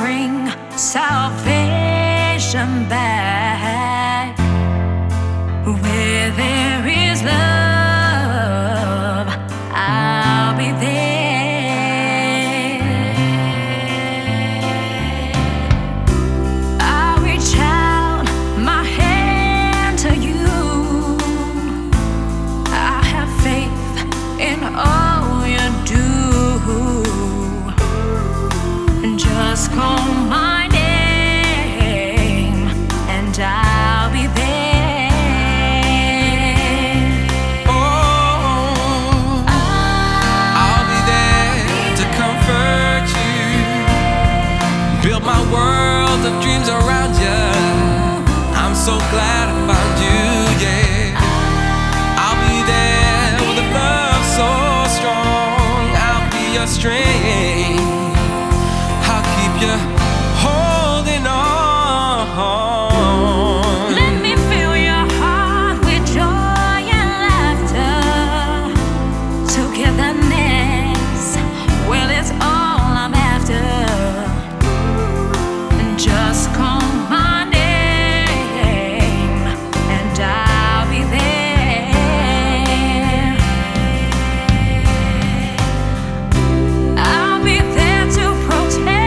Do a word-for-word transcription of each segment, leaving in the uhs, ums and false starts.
bring salvation back. Where there is love, I'll be there. I'll reach out my hand to you. I have faith in all you do. Just call my name and I'll be there. Oh, I'll be there to comfort you, build my world of dreams around you. I'm so glad I found you, yeah. I'll be there with a love so strong. I'll be your strength. You're holding on. Let me fill your heart with joy and laughter. Togetherness, well, it's all I'm after. And just call my name and I'll be there. I'll be there to protect.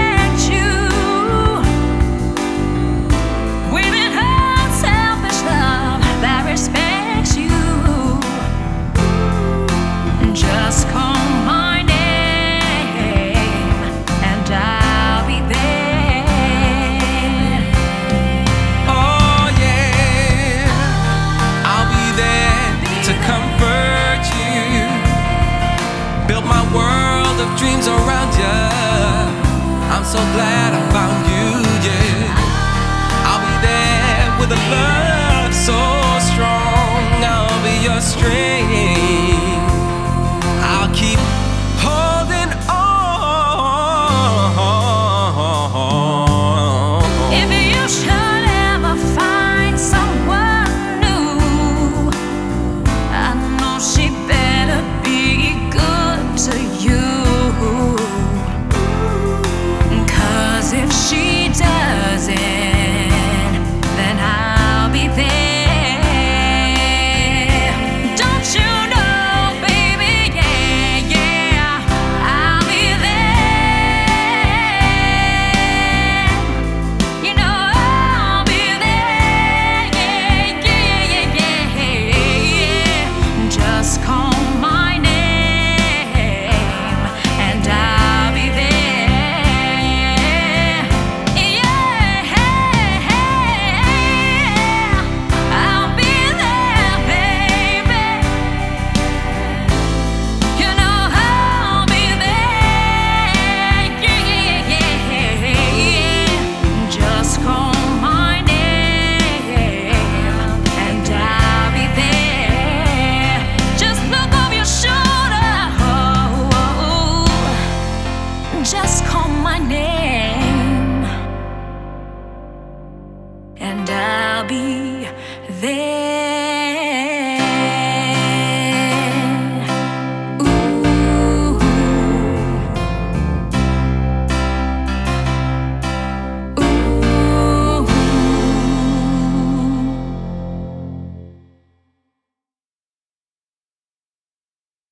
Just call my name and I'll be there. Oh yeah, I'll be there to comfort you, build my world of dreams around you. I'm so glad I found you, yeah. I'll be there with a love